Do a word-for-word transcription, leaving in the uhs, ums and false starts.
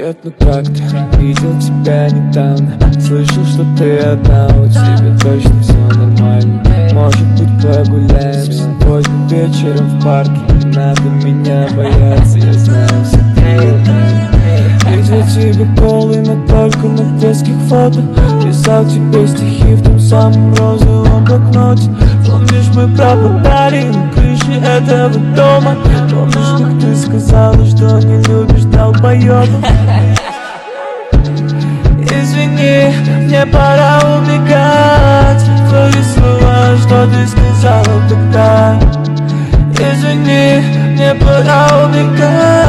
Привет, ну как ты? Видел тебя недавно. Слышал, что ты одна, у тебя точно все нормально. Может быть, погуляем сегодня вечером в парке. Не надо меня бояться, я знаю все ты. Видел тебя голый, но только на детских фото. Писал тебе стихи в том самом розовом блокноте. Помнишь, мы пропадали на крыше этого дома? Помнишь, как ты сказала, что не любишь долбоёбов? Извини, мне пора убегать. Твои слова, что ты сказала тогда. Извини, мне пора убегать.